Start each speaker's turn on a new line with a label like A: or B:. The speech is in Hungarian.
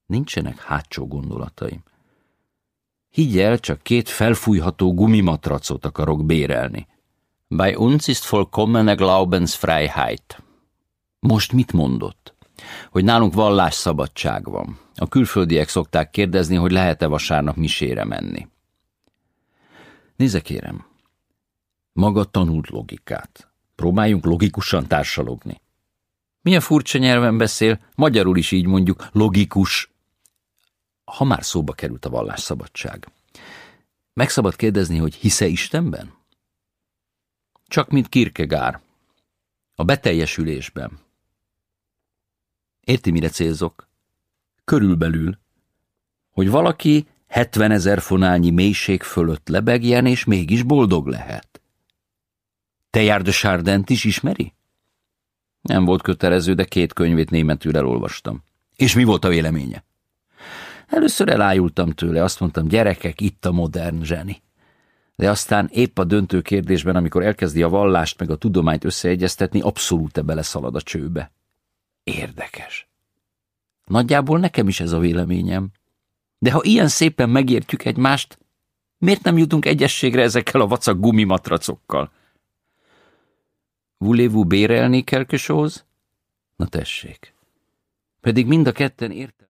A: Nincsenek hátsó gondolataim. Higgy el, csak 2 felfújható gumimatracot akarok bérelni. Bei uns ist vollkommene Glaubensfreiheit. Most mit mondott? Hogy nálunk vallásszabadság van. A külföldiek szokták kérdezni, hogy lehet-e vasárnap misére menni. Nézze kérem, maga tanult logikát. Próbáljunk logikusan társalogni. Milyen furcsa nyelven beszél, magyarul is így mondjuk, logikus. Ha már szóba került a vallásszabadság. Meg szabad kérdezni, hogy hisz-e Istenben? Csak mint Kierkegaard. A beteljesülésben. Érti, mire célzok? Körülbelül, hogy valaki 70 000 fonálnyi mélység fölött lebegjen, és mégis boldog lehet. Teilhard de Chardin-t is ismeri? Nem volt kötelező, de 2 könyvét németül elolvastam. És mi volt a véleménye? Először elájultam tőle, azt mondtam, gyerekek, itt a modern zseni. De aztán épp a döntő kérdésben, amikor elkezdi a vallást meg a tudományt összeegyeztetni, abszolút beleszalad a csőbe. Érdekes. Nagyjából nekem is ez a véleményem. De ha ilyen szépen megértjük egymást, miért nem jutunk egyességre ezekkel a vacak gumimatracokkal? Voulez-vous bérelni quelque chose? Na tessék. Pedig mind a ketten értem.